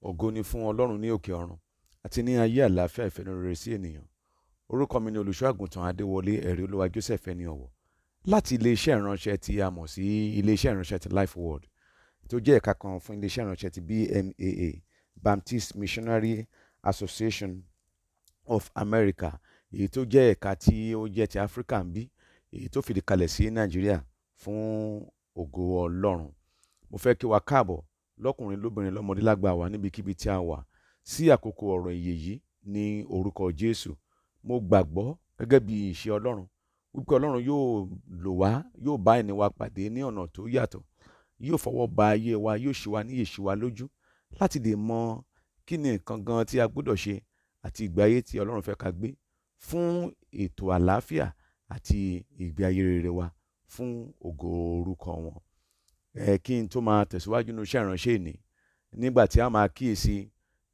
Ògo ni fún Ọlọ́run ní òkè ọ̀run àti ní ayé àlàáfíà ìfẹ́nurere sí ènìyàn. Orúkọ mi ni olùṣọ́-àgùntàn Adéwọlé ẹ̀rí olúwa Joseph ẹni ọ̀wọ̀ láti iléeṣẹ́ ìránṣẹ́ tí a mọ̀ sí iléeṣẹ́ ìránṣẹ́ ti Life Word tó jẹ́ ẹ̀ka kan fún iléeṣẹ́ ìránṣẹ́ ti BMAA Baptist Missionary Association of America, èyí tó jẹ́ ẹ̀ka tí ó jẹ́ ti Áfíríkà ń bí, èyí tó fìdí kalẹ̀ sí Nàìjíríà fún ògo Ọlọ́run. Mo fẹ́ kí wa káàbọ̀ lọ́kùnrin lóbìnrin lọ́mọdé lágbà wá níbikíbi tí a wà sí àkókò ọ̀rọ̀ ìyè yìí ní orúkọ Jésù. Mo gbàgbọ́ gẹ́gẹ́ bí ìṣe Ọlọ́run wípé Ọlọ́run yóò lò wá, yóò bá ẹni wa pàdé ní ọ̀nà tó yàtọ̀, yóò fọwọ́ ba ayé wa, yóò ṣí wa níyè, ṣí wa lójú láti lè mọ kí ni nǹkan gan tí a gbọ́dọ̀ ṣe àti ìgbé ayé tí Ọlọ́run fẹ́ ká gbé fún ètò àlàáfíà àti ìgbé ayé rere wa fún ògo orúkọ wọn. Kí n tó máa tẹ̀síwájú nínú iṣẹ́ ìránṣẹ́ ìní, nígbà tí a máa kíyèsí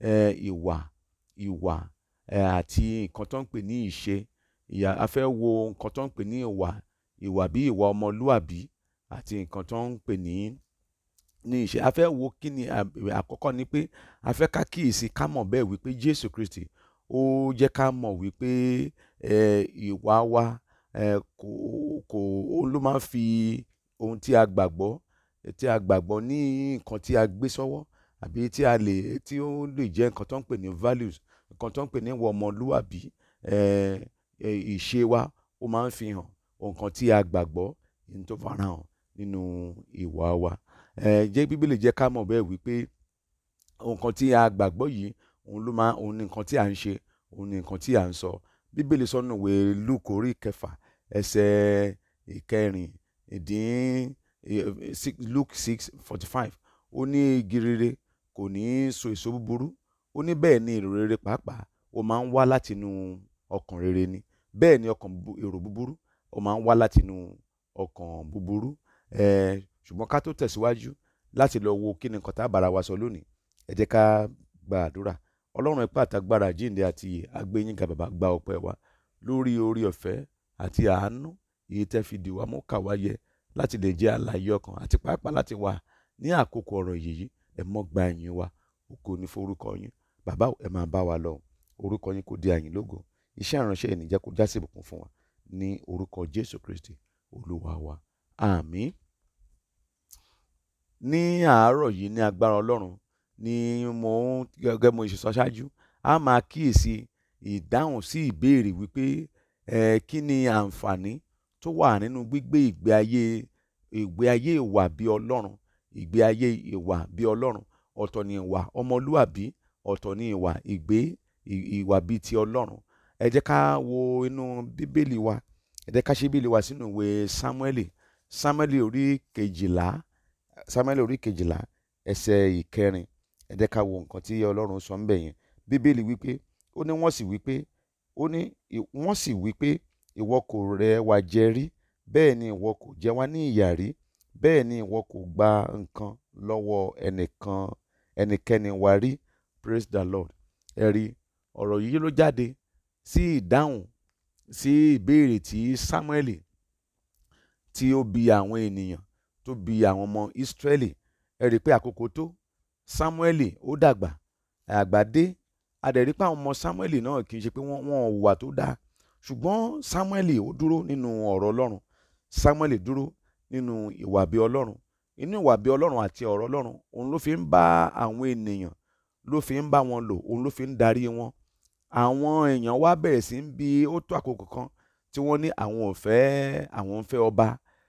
ìwà àti nǹkan tó ń pè ní ìṣe. A fẹ́ wo nǹkan tó ń pè ní ìwà bí ìwà ọmọlúàbí àti nǹkan tó ń pè ní ìṣe. A fẹ́ wo kí ni àkọ́kọ́ ni pé a fẹ́ ká kíyèsí ká mọ̀ bẹ́ẹ̀ wípé Jésù Kristi ó jẹ́ ká mọ̀ wípé ìwà wa kò ló máa ń fi ohun tí a gbàgbọ́ ní nǹkan tí a gbé sọ́wọ́ àbí tí ó lè jẹ́ nǹkan tó ń pè ní values, nǹkan tó ń pè ní ìwà ọmọlúwàbí. Ìṣe wa ó máa ń fi hàn nǹkan tí a gbàgbọ́ ní tó farahàn nínú ìwà wa. Jẹ́ Bíbélì jẹ́ ká mọ̀ bẹ́ẹ̀ wípé nǹkan tí a gbàgbọ́ yìí òun ni nǹkan tí à ń ṣe, òun ni nǹkan tí à ń sọ. Bíbélì sọ nínú ìwé Lúùkù orí 6 ẹsẹ̀ 4 Luke 6:45 ó ní igi rere kò ní so èso búburú, ó ní bẹ́ẹ̀ ni èrò rere pàápàá ó máa ń wá láti inú ọkàn rere ni, bẹ́ẹ̀ ni èrò búburú ó máa ń wá láti inú ọkàn búburú. Ṣùgbọ́n ká tó tẹ̀síwájú láti lọ wo kí ni nǹkan tá a bára wa sọ lónìí, ẹ jẹ́ ká gba àdúrà. Ọlọ́run ipá àtàgbára àjíǹde àti ìyè, a gbé yín ga bàbá, gba ọpẹ́ wa lórí oore ọ̀fẹ́ àti àánú èyí tẹ́ fi dì wá mú kà wá yẹ láti lè jẹ́ alààyè ọkàn àti pàápàá láti wà ní àkókò ọ̀rọ̀ ìyè yìí. Ẹ mọ́ gba ìyìn wa, ògo ni fún orúkọ yín. Bàbá ẹ máa bá wa lọ, orúkọ yín kó di àyìn lógo. Iṣẹ́ ìránṣẹ́ ẹni jẹ́ kó já sí ìbùkún fún wa ní orúkọ Jésù Kristi Olúwa wa. Àmín. Ní àárọ̀ yìí ní agbára Ọlọ́run ni gẹ́gẹ́ mo ṣe sọ ṣáájú, a máa kíyèsí ìdáhùn sí ìbéèrè wípé kí ni àǹfààní tó wà nínú gbígbé ìgbé ayé ìwà bí Ọlọ́run, ìgbé ayé ìwà bí Ọlọ́run. Ọ̀tọ̀ ni ìwà ọmọlúàbí, ọ̀tọ̀ ni ìwà bí ti Ọlọ́run. Ẹ jẹ́ ká wo inú Bíbélì wa, ẹ jẹ́ ká ṣí Bíbélì wa sínú ìwé Sámúẹ́lì orí kejìlá ẹsẹ̀ 4. Ẹ jẹ́ ká wo nǹkan tí Ọlọ́run sọ ńbẹ̀ yẹn. Bíbélì wípé wọ́n sì wípé ìwọ kò rẹ́ wa jẹ rí, bẹ́ẹ̀ ni ìwọ kò jẹ wá ní ìyà rí, bẹ́ẹ̀ ni ìwọ kò gba nǹkan lọ́wọ́ ẹnikẹ́ni wa rí. Praise the Lord. Ẹ rí ọ̀rọ̀ yìí ló jáde sí ìdáhùn sí ìbéèrè tí Sámúẹ́lì tí ó bi àwọn ènìyàn, tó bi àwọn ọmọ Ísírẹ́lì. Ẹ rí pé àkókò tó Sámúẹ́lì ó dàgbà, àgbà dé. A dẹ̀ rí pé àwọn ọmọ Sámúẹ́lì náà kì í ṣe pé wọ́n hùwà tó dáa, ṣùgbọ́n Sámúẹ́lì ó dúró nínú ọ̀rọ̀ Ọlọ́run. Sámúẹ́lì dúró nínú ìwà bí Ọlọ́run. Inú ìwà bí Ọlọ́run àti ọ̀rọ̀ Ọlọ́run òun ló fi ń bá àwọn ènìyàn, ló fi ń bá wọn lò, òun ló fi ń darí wọn. Àwọn èèyàn wá bẹ̀rẹ̀ sí ń bi, ó tó àkókò kan tí wọ́n ní àwọn ń fẹ́ ọba.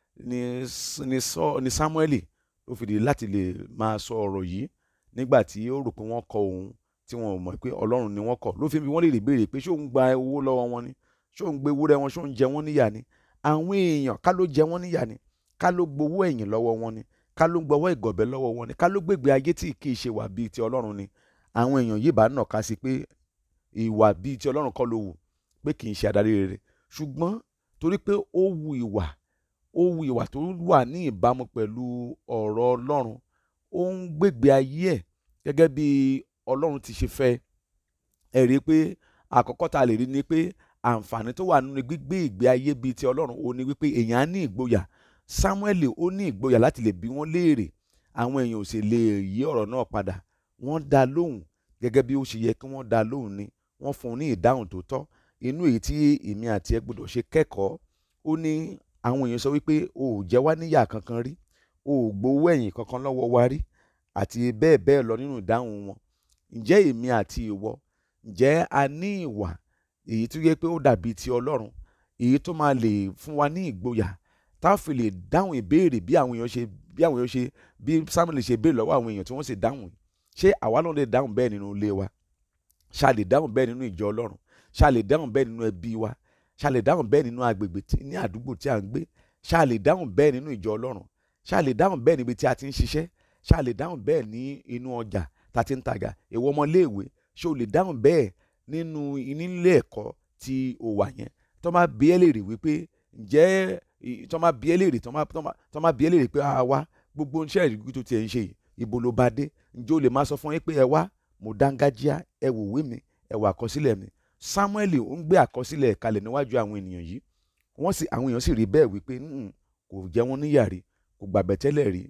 Ni Sámúẹ́lì ló fìdí láti lè máa sọ ọ̀rọ̀ yìí nígbà tí ó rò pé wọ́n kọ òun, tí wọn ò mọ̀ pé Ọlọ́run ni wọ́n kọ. Ló fi ń bi wọ́n lè béèrè pé ṣé òun gba owó lọ́wọ́ wọn ni, ṣé òun gbé ewúrẹ́ wọn, ṣé òun jẹ wọ́n níyà ni. Àwọn èèyàn ká ló jẹ wọ́n níyà ni, ká ló gbowó ẹ̀yìn lọ́wọ́ wọn ni, ká ló gbowó ìgọ̀bẹ lọ́wọ́ wọn ni, ká ló gbégbé ayé tí kì í ṣe wà bíi ti Ọlọ́run ni. Àwọn èèyàn yìí bá nàka sí pé ìwà bíi ti Ọlọ́run kọ́ ló wù, pé kì í ṣe adarí rere. Ṣùgbọ́n torí pé ó wu ìwà tó wà ní ìbámu pẹ̀lú ọ̀rọ̀ Ọlọ́run, ó ń gbégbé ayé ẹ̀ gẹ́gẹ́ bí Ọlọ́run ti ṣe fẹ́. Ẹ rí i pé àkọ́kọ́ tá a lè rí ni pé àǹfààní tó wà nínú gbígbé ìgbé ayé bíi ti Ọlọ́run ó ní wípé èèyàn á ní ìgboyà. Sámúẹ́lì ó ní ìgboyà láti lè bi wọ́n léèrè, àwọn èèyàn ò sì lè yí ọ̀rọ̀ náà padà, wọ́n dá lóhùn gẹ́gẹ́ bí ó ṣe yẹ kí wọ́n dá lóhùn ni wọ́n fún un ní ìdáhùn tó tọ́. Inú èyí tí èmi àti ẹ gbọ́dọ̀ ṣe kẹ́kọ̀ọ́, ó ní àwọn èèyàn sọ wípé o ò jẹ wá níyà kankan rí, o ò gbowó ẹ̀yìn kankan lọ́wọ́ wa rí, àti bẹ́ẹ̀ bẹ́ẹ̀ lọ nínú ìdáhùn wọn. Ǹjẹ́ èmi àti ìwọ, ǹjẹ́ a ní ìwà èyí tó yẹ pé ó dàbí ti Ọlọ́run, èyí tó máa lè fún wa ní ìgboyà tá a fi lè dáhùn ìbéèrè bí Samuel ṣe béèrè lọ́wọ́ àwọn èèyàn tí wọ́n sì dáhùn? Ṣé àwa náà lè dáhùn bẹ́ẹ̀ nínú ilé wa? Ṣá lè dáhùn bẹ́ẹ̀ nínú ìjọ Ọlọ́run? Ṣá lè dáhùn bẹ́ẹ̀ nínú ẹbí wa? Ṣá lè dáhùn bẹ́ẹ̀ nínú agbègbè ní àdúgbò tí a ń gbé? Ṣá lè dáhùn bẹ́ẹ̀ nínú ìjọ Ọlọ́run? Ṣá lè dáhùn bẹ́ẹ̀ níbi tí a ti ń ṣiṣẹ́? Ṣá lè dáhùn bẹ́ẹ̀ ní inú ọjà tá a ti ń tajà? Ìwọ ọmọléèwé, ṣé o lè dáhùn bẹ́ẹ̀ nínú ilé ẹ̀kọ́ tí o wà yẹn? Tó máa bi ẹ́ léèrè wípé ǹjẹ́ tó máa bi ẹ́ léèrè pé wá gbogbo iṣẹ́ ìrìgì tó tiẹ̀ ń ṣe yìí, ibo ló bá dé? Ǹjẹ́ o lè máa sọ fún yín pé ẹ wá, mo dángájíá, ẹ wò ìwé mi, ẹ wò àkọsílẹ̀ mi? Sámúẹ́lì ó ń gbé àkọsílẹ̀ kalẹ̀ níwájú àwọn ènìyàn yìí, àwọn èèyàn sì rí bẹ́ẹ̀ wípé kò jẹ wọ́n níyà rí, kò gbàgbẹ́ tẹ́lẹ̀ rí,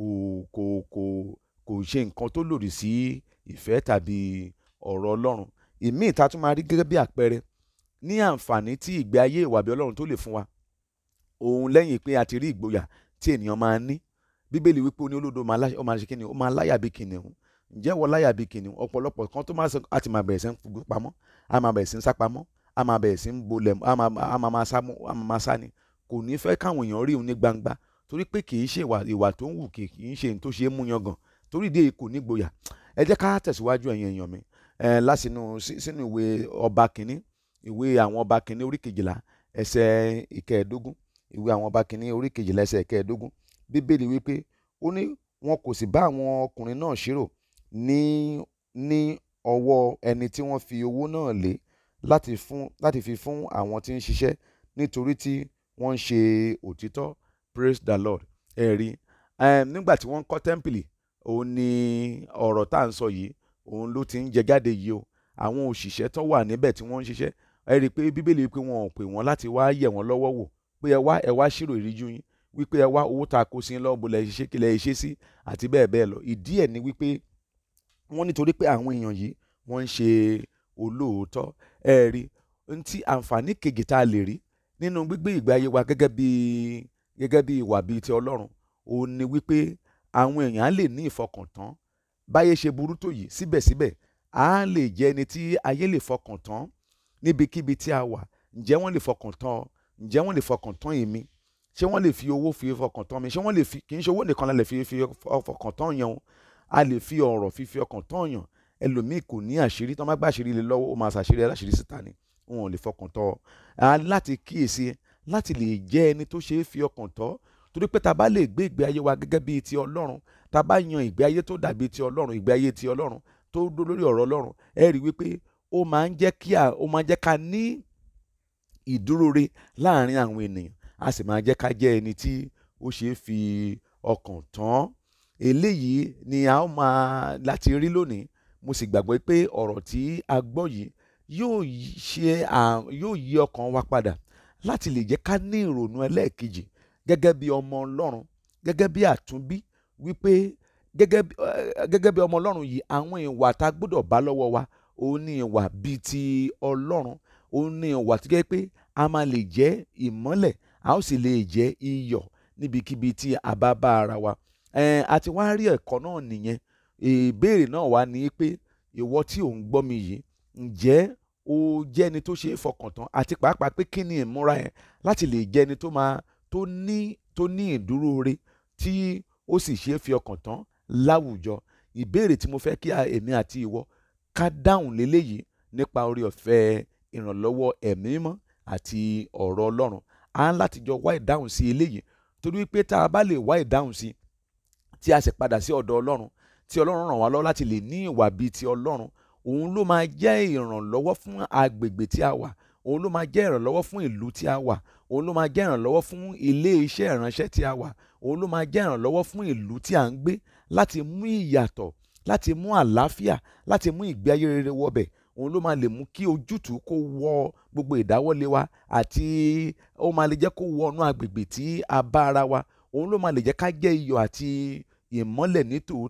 kò ṣe nǹkan tó lòdì sí ìfẹ́ tàbí ọ̀rọ̀ Ọlọ́run. Ìmíì tá tún máa rí gẹ́gẹ́ bí àpẹẹrẹ ní àǹfààní tí ìgbé ayé ìwà bí Ọlọ́run tó lè fún wa, òun lẹ́yìn pé a ti rí ìgboyà tí ènìyàn máa ní. Bíbélì wípé ó ní olódodo ó máa ṣe kíni, ó máa láyà bí kìnìún. Ǹjẹ́ wọ́n láyà bí kìnìún? Ọ̀pọ̀lọpọ̀ kan tó máa sọ àti máa bẹ̀rẹ̀ sí ń gbé pamọ́, a máa bẹ̀rẹ̀ sí ń sá pamọ́, a máa bẹ̀rẹ̀ sí ń bolẹ̀, a máa sá ni. Kò ní fẹ́ káwọn èèyàn rí òun ní gbangba, torí pé kì í ṣe ìwà tó ń wù, kì í ṣe tó ṣe é mú yangàn, torí ìdí èyí kò ní gboyà. Ẹ jẹ́ ká tẹ̀síwájú ẹ̀yin èèyàn mi sínú ìwé ọba kìíní, ìwé àwọn ọba kìíní orí 12 ẹsẹ̀ 15. Ìwé àwọn ọba kìíní orí 12 ẹsẹ̀ 15. Bíbélì wípé ó ní wọn kò sì bá àwọn ọkùnrin náà ṣírò ní ọwọ́ ẹni tí wọ́n fi owó náà lé láti fi fún àwọn tí ń ṣiṣẹ́, nítorí tí wọ́n ń ṣe òtítọ́. Praise the Lord. Ẹ̀rí nígbà tí wọ́n ń kọ́ tẹ́ḿpìlì, òun ni ọ̀rọ̀ tá à ń sọ yìí òun ló ti ń jẹ jáde yìí o. Àwọn òṣìṣẹ́ tó wà níbẹ̀ tí wọ́n ń ṣiṣẹ́, ẹ rí i pé Bíbélì wípé wọn ò pè wọ́n láti wá yẹ̀ wọ́n lọ́wọ́ wò pé ẹ wá ṣírò ìríjú yín, wípé ẹ wá owó tá a kó sí yín lọ́wọ́ bó lẹ ṣe kí lẹ ṣe sí àti bẹ́ẹ̀ bẹ́ẹ̀ lọ. Ìdí ẹ̀ ni wípé wọ́n nítorí pé àwọn èèyàn yìí wọ́n ń ṣe olóòótọ́. Ẹ rí ntí àǹfààní kejì tá a lè rí nínú gbígbé ìgbé ayé wa gẹ́gẹ́ bí ìwà bíi ti Ọlọ́run, òun ni wípé àwọn èèyàn á lè ní ìfọkàntán. Báyé ṣe burú tó yìí, síbẹ̀síbẹ̀ á lè jẹ́ ẹni tí ayé lè fọkàn tán níbikíbi tí a wà. Ǹjẹ́ wọ́n lè fọkàn tán ọ? Ǹjẹ́ wọ́n lè fọkàn tán èmi? Ṣé wọ́n lè fi owó fi fọkàn tán mi? Ṣé wọ́n lè fi, kì í ṣe owó nìkan la lè fi fọkàn tán yàn o, a lè fi ọ̀rọ̀ fi ọkàn tán yàn. Ẹlòmíì kò ní àṣírí, tán bá gbà àṣírí lé lọ́wọ́ ó máa ṣàṣírí aláṣírí síta ni, wọn ò lè fọkàn tán. Láti kíyèsí, láti lè jẹ́ ẹni tó ṣe é fi ọkàn tán, torí pé ta bá lè gbé ìgbé ayé wa gẹ́gẹ́ bíi ti Ọlọ́run, ta bá yan ìgbé ayé tó dàbí ti Ọlọ́run, ìgbé ayé ti Ọlọ́run tó dúró lórí ọ̀rọ̀ Ọlọ́run, ẹ rí wípé ó máa ń jẹ́ ká ní ìdúróore láàrin àwọn ènìyàn, a sì máa jẹ́ ká jẹ́ ẹni tí ó ṣe é fi ọkàn tán. Eléyìí ni a ó máa láti rí lónìí. Mo sì gbàgbọ́ pé ọ̀rọ̀ tí a gbọ́ yìí yóò yí ọkàn wa padà láti lè jẹ́ ká ní ìrònú ẹlẹ́ẹ̀kejì gẹ́gẹ́ bí ọmọ Ọlọ́run, gẹ́gẹ́ bí àtúnbí, wípé gẹ́gẹ́ bí ọmọ Ọlọ́run yìí, àwọn ìwà tá a gbọ́dọ̀ bá lọ́wọ́ wa òun ní ìwà bíi ti Ọlọ́run. Òun ní ìwà tó jẹ́ pé a máa lè jẹ́ ìmọ́lẹ̀, a ó sì lè jẹ́ iyọ̀ níbikíbi tí a bá bá ara wa. A ti wá rí ẹ̀kọ́ náà nìyẹn. Ìbéèrè náà wá ní pé ìwọ tí ò ń gbọ́ mi yìí, ǹjẹ́ o jẹ́ ẹni tó ṣe é fọkàn tán, àti pàápàá pé kí ni ìmúra ẹ láti lè jẹ́ ẹni tó ní ìdúróore tí ó sì ṣe é fi ọkàn tán láwùjọ. Ìbéèrè tí mo fẹ́ kí èmi àti ìwọ ká dáhùn léléyìí nípa oore ọ̀fẹ́ ìrànlọ́wọ́ ẹ̀mí mímọ́ àti ọ̀rọ̀ Ọlọ́run. A ń láti jọ wá ìdáhùn sí eléyìí, torí pé tá a bá lè wá ìdáhùn sí tí a sì padà sí ọ̀dọ̀ Ọlọ́run, tí Ọlọ́run ràn wá lọ́wọ́ láti lè ní ìwà bíi ti Ọlọ́run, òun ló máa jẹ́ ìrànlọ́wọ́ fún agbègbè tí a wà, òun ló máa jẹ́ ìrànlọ́wọ́ fún ìlú tí a wà, òun ló máa jẹ́ ìrànlọ́wọ́ fún ilé iṣẹ́ ìránṣẹ́ tí a wà, òun ló máa jẹ́ ìrànlọ́wọ́ fún ìlú tí a ń gbé, láti mú ìyàtọ̀, láti mú àlàáfíà, láti mú ìgbé ayé rere wọbẹ̀. Òun ló máa lè mú kí ojútùú kó wọ gbogbo ìdáwọ́lé wa, àti ó máa lè jẹ́ kó wọnú agbègbè tí a bá ara wa. Òun ló máa lè jẹ́ ká jẹ́ iyọ̀ àti ìmọ́lẹ̀ ní tòótọ́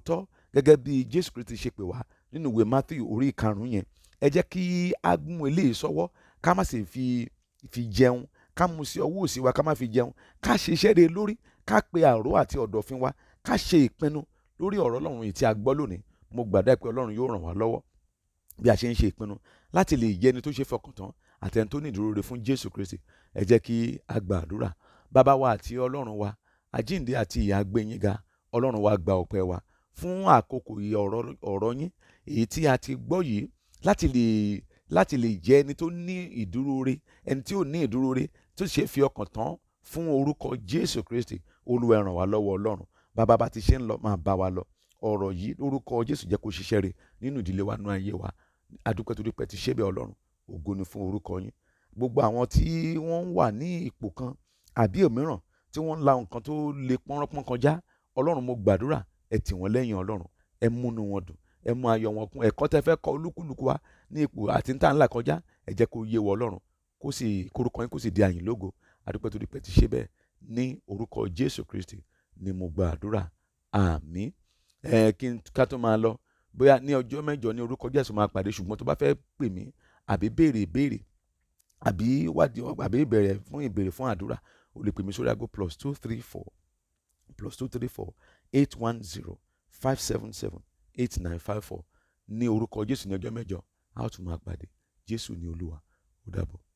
gẹ́gẹ́ bí Jésù Kristi ṣe pè wá nínú ìwé Matthew orí 5 yẹn. Ẹ jẹ́ kí a mú eléyìí sọ́wọ́, ká má sì fi jẹun, ká mú sí ọwọ́ òsì wa, ká má fi jẹun, ká ṣe iṣẹ́ rere lórí, ká pe àrò àti ọ̀dọ̀fín wa, ká ṣe ìpinnu lórí ọ̀rọ̀ Ọlọ́run yìí tí a gbọ́ lónìí. Mo gbàdúrà pé Ọlọ́run yóò ràn wá lọ́wọ́ bí a ṣe ń ṣe ìpinnu láti lè jẹ́ ẹni tó ṣe fọkàn tán àti ẹni tó ní ìdúró rere fún Jésù Kristi. Ẹ jẹ́ kí a gba àdúrà. Bàbá wa àti Ọlọ́run wa, àjíǹde àti ìyè a gbé yín ga. Ọlọ́run wa, gba ọpẹ́ wa fún àkókò ọ̀rọ̀ yín èyí tí a ti gbọ́ yìí, láti lè jẹ́ ẹni tó ní ìdúró rere, ẹni tí ò ní ìdúró rere tó ṣe fi ọkàn tán fún orúkọ Jésù Kristi. Olúwa, ẹ ràn wá lọ́wọ́ Ọlọ́run. Bàbá, bá ti ṣe ń lọ, máa bá wa lọ. Ọ̀rọ̀ yìí lórúkọ Jésù jẹ́ kó ṣiṣẹ́ rere nínú ìdílé wa, nínú ayé wa. Adúpẹ́ torí pé ti ṣe bẹ́ẹ̀ Ọlọ́run. Ògo ni fún orúkọ yín. Gbogbo àwọn tí wọ́n wà ní ipò kan àbí òmíràn tí wọ́n ń la nǹkan tó le pọ́nrọ́pọ́n kọjá, Ọlọ́run, mo gbàdúrà, ẹ tì wọ́n lẹ́yìn Ọlọ́run, ẹ múnú wọn dùn, ẹ mú ayọ̀ wọn kún. Ẹ̀kọ́ tẹ́ fẹ́ kọ́ olúkúlùkù wa ní ipò àti níta ńlá kọjá, ẹ jẹ́ kó yé wọ Ọlọ́run, kórúkọ yín kó sì di àyìn lógo. Adúpẹ́ torí pé ti ṣe bẹ́ẹ̀ ní orúkọ Jésù Kristi ni mo gbàdúrà. Àmín. Ká tó máa lọ, bóyá ní ọjọ́ mẹ́jọ ní orúkọ Jésù máa pàdé, ṣùgbọ́n tó bá fẹ́ pè mí àbí béèrè ìbéèrè àbí wádìí àbí ìbéèrè fún àdúrà, o lè pè mí sórí aago +234 810 577 8954. Ní orúkọ Jésù ní ọjọ́ mẹ́jọ a ó tún máa pàdé. Jésù ni Olúwa. Ó dàbọ̀.